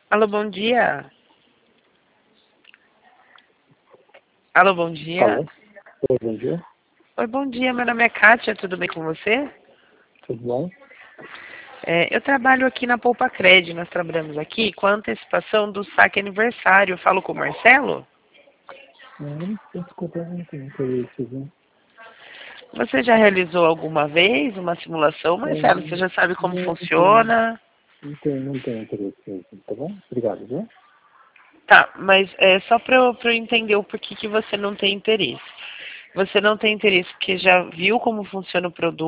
Alô, bom dia. Alô, bom dia. Alô? Oi, bom dia. Oi, bom dia. Meu nome é Kátia, tudo bem com você? Tudo bom? Eu trabalho aqui na Poupa Cred. Nós trabalhamos aqui com a antecipação do saque aniversário. Eu falo com o Marcelo? Desculpa, eu não tenho interesse, viu? Você já realizou alguma vez uma simulação, Marcelo? Você já sabe como Não tenho, funciona? não tenho interesse mesmo, tá bom? Obrigado, viu? Tá, mas é só para eu entender o porquê que você não tem interesse. Você não tem interesse porque já viu como funciona o produto?